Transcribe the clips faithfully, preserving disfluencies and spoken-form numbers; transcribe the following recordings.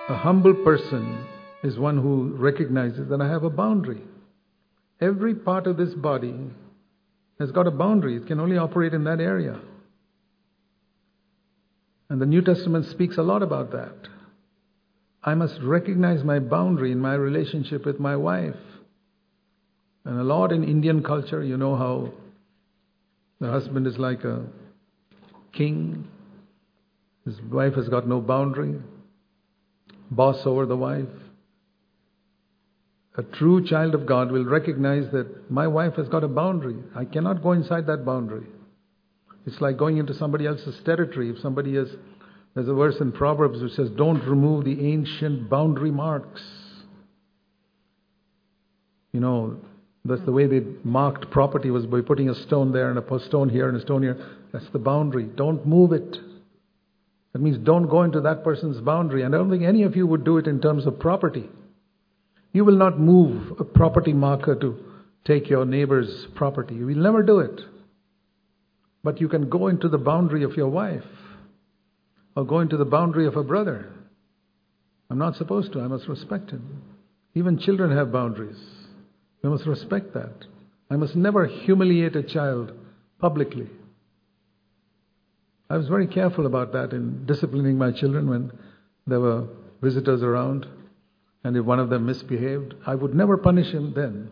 A humble person is one who recognizes that I have a boundary. Every part of this body has got a boundary. It can only operate in that area. And the New Testament speaks a lot about that. I must recognize my boundary in my relationship with my wife. And a lot in Indian culture, you know how the husband is like a king. His wife has got no boundary. Boss over the wife. A true child of God will recognize that my wife has got a boundary. I cannot go inside that boundary. It's like going into somebody else's territory. If somebody has, there's a verse in Proverbs which says, don't remove the ancient boundary marks. You know, that's the way they marked property, was by putting a stone there and a stone here and a stone here. That's the boundary. Don't move it. That means don't go into that person's boundary. And I don't think any of you would do it in terms of property. You will not move a property marker to take your neighbor's property. You will never do it. But you can go into the boundary of your wife, or go into the boundary of a brother. I'm not supposed to. I must respect him. Even children have boundaries. We must respect that. I must never humiliate a child publicly. I was very careful about that in disciplining my children when there were visitors around. And if one of them misbehaved, I would never punish him then.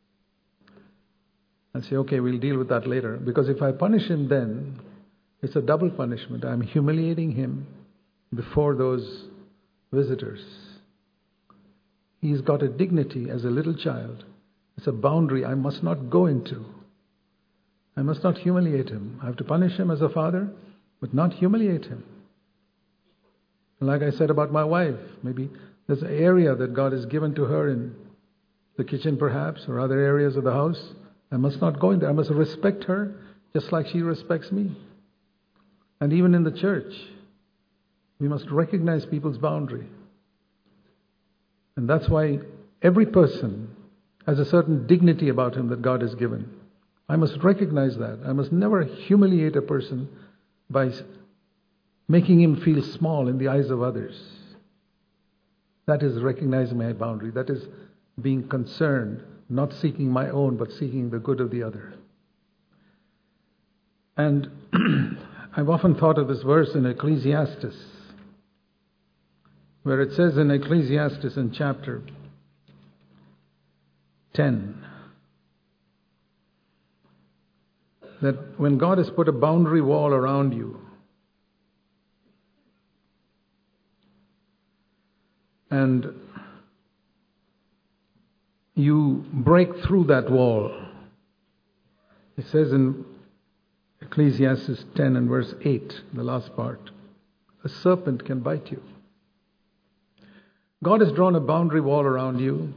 I'd say, okay, we'll deal with that later. Because if I punish him then, it's a double punishment. I'm humiliating him before those visitors. He's got a dignity as a little child. It's a boundary I must not go into. I must not humiliate him. I have to punish him as a father, but not humiliate him. Like I said about my wife, maybe there's an area that God has given to her in the kitchen perhaps, or other areas of the house. I must not go in there. I must respect her just like she respects me. And even in the church, we must recognize people's boundary. And that's why every person has a certain dignity about him that God has given. I must recognize that. I must never humiliate a person by making him feel small in the eyes of others. That is recognizing my boundary. That is being concerned, not seeking my own, but seeking the good of the other. And I've often thought of this verse in Ecclesiastes, where it says in Ecclesiastes in chapter ten, that when God has put a boundary wall around you, and you break through that wall. It says in Ecclesiastes ten and verse eight, the last part, a serpent can bite you. God has drawn a boundary wall around you.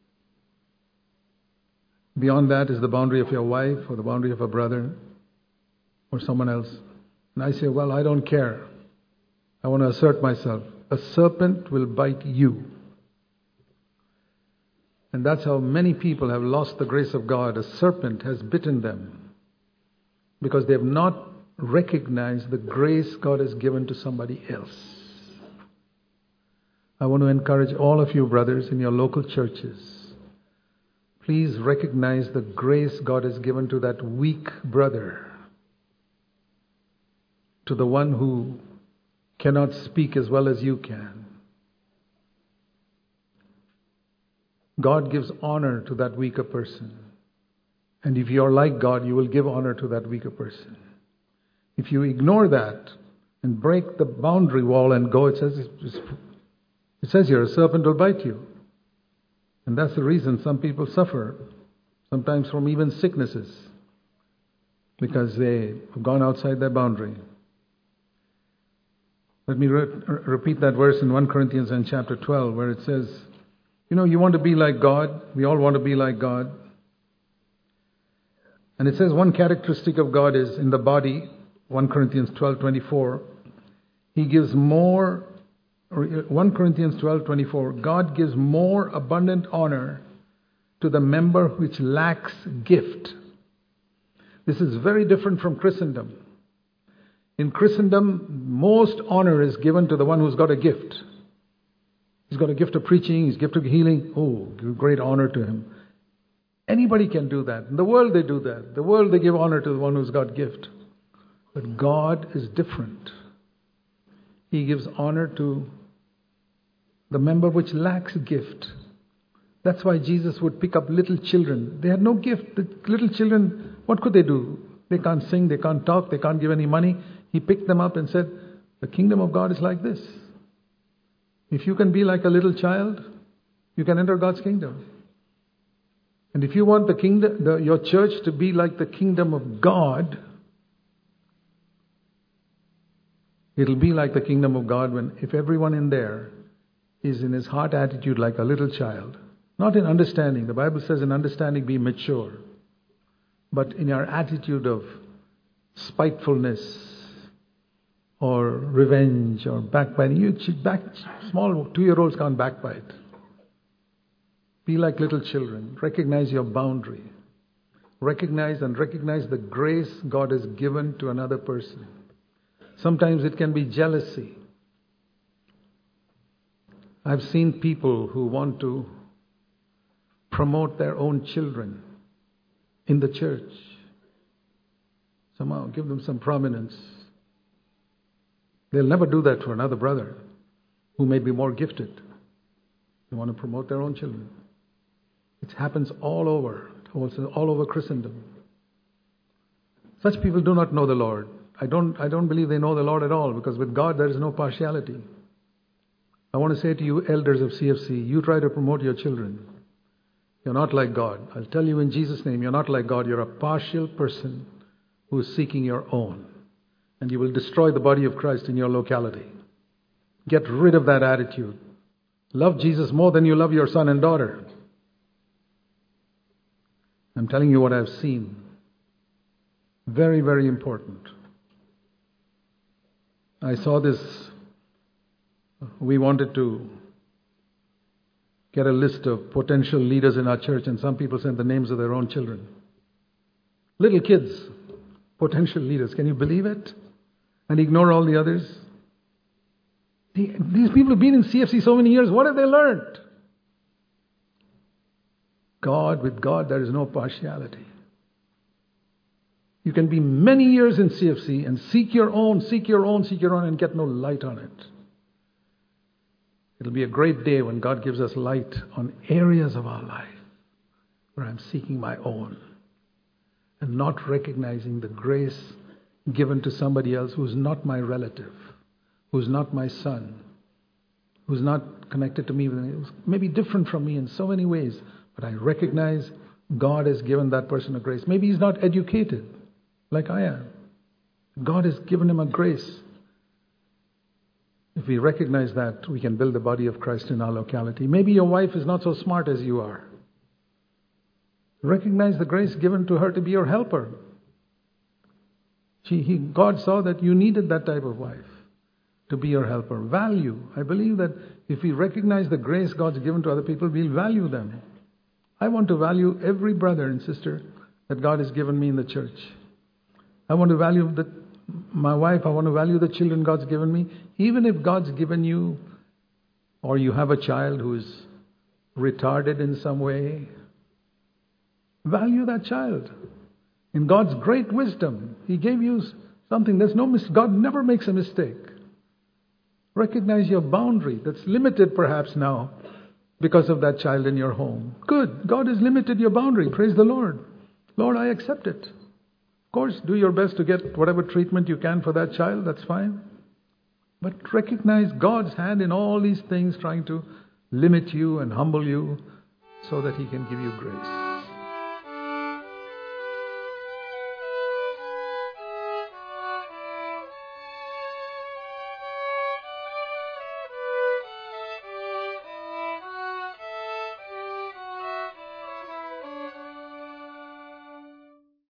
Beyond that is the boundary of your wife or the boundary of a brother or someone else. And I say, well, I don't care. I want to assert myself. A serpent will bite you. And that's how many people have lost the grace of God. A serpent has bitten them because they have not recognized the grace God has given to somebody else. I want to encourage all of you brothers in your local churches. Please recognize the grace God has given to that weak brother, to the one who cannot speak as well as you can. God gives honor to that weaker person. And if you're like God, you will give honor to that weaker person. If you ignore that and break the boundary wall and go, it says, it says here, a serpent will bite you. And that's the reason some people suffer, sometimes from even sicknesses, because they have gone outside their boundary. Let me re- repeat that verse in First Corinthians in chapter twelve, where it says, you know, you want to be like God. We all want to be like God. And it says one characteristic of God is in the body, First Corinthians twelve twenty-four, He gives more, First Corinthians twelve twenty-four, God gives more abundant honor to the member which lacks gift. This is very different from Christendom. In Christendom, most honor is given to the one who's got a gift. He's got a gift of preaching, he's gift of healing. Oh, give great honor to him. Anybody can do that. In the world they do that. In the world they give honor to the one who's got gift. But God is different. He gives honor to the member which lacks gift. That's why Jesus would pick up little children. They had no gift. The little children, what could they do? They can't sing, they can't talk, they can't give any money. He picked them up and said, the kingdom of God is like this. If you can be like a little child, you can enter God's kingdom. And if you want the kingdom, the, your church to be like the kingdom of God, it'll be like the kingdom of God when if everyone in there is in his heart attitude like a little child. Not in understanding. The Bible says in understanding be mature. But in your attitude of spitefulness or revenge or backbiting. You back, small two-year-olds can't backbite. Be like little children. Recognize your boundary. Recognize and recognize the grace God has given to another person. Sometimes it can be jealousy. I've seen people who want to promote their own children in the church. Somehow give them some prominence. They'll never do that to another brother who may be more gifted. They want to promote their own children. It happens all over, also all over Christendom. Such people do not know the Lord. I don't, I don't believe they know the Lord at all, because with God there is no partiality. I want to say to you, elders of C F C, you try to promote your children. You're not like God. I'll tell you in Jesus' name, you're not like God. You're a partial person who is seeking your own. And you will destroy the body of Christ in your locality. Get rid of that attitude. Love Jesus more than you love your son and daughter. I'm telling you what I've seen. Very, very important. I saw this. We wanted to get a list of potential leaders in our church, and some people sent the names of their own children. Little kids, potential leaders. Can you believe it? And ignore all the others. The, these people have been in C F C so many years. What have they learned? God, with God, there is no partiality. You can be many years in C F C and seek your own, seek your own, seek your own, and get no light on it. It'll be a great day when God gives us light on areas of our life where I'm seeking my own and not recognizing the grace given to somebody else who's not my relative, who's not my son, who's not connected to me, who's maybe different from me in so many ways, but I recognize God has given that person a grace. Maybe he's not educated like I am. God has given him a grace. If we recognize that, we can build the body of Christ in our locality. Maybe your wife is not so smart as you are. Recognize the grace given to her to be your helper. She, he, God saw that you needed that type of wife to be your helper. Value. I believe that if we recognize the grace God's given to other people, we'll value them. I want to value every brother and sister that God has given me in the church. I want to value the, my wife. I want to value the children God's given me. Even if God's given you, or you have a child who is retarded in some way, value that child. In God's great wisdom, He gave you something. There's no mis- God never makes a mistake. Recognize your boundary that's limited perhaps now because of that child in your home. Good. God has limited your boundary. Praise the Lord. Lord, I accept it. Of course, do your best to get whatever treatment you can for that child. That's fine. But recognize God's hand in all these things, trying to limit you and humble you so that He can give you grace.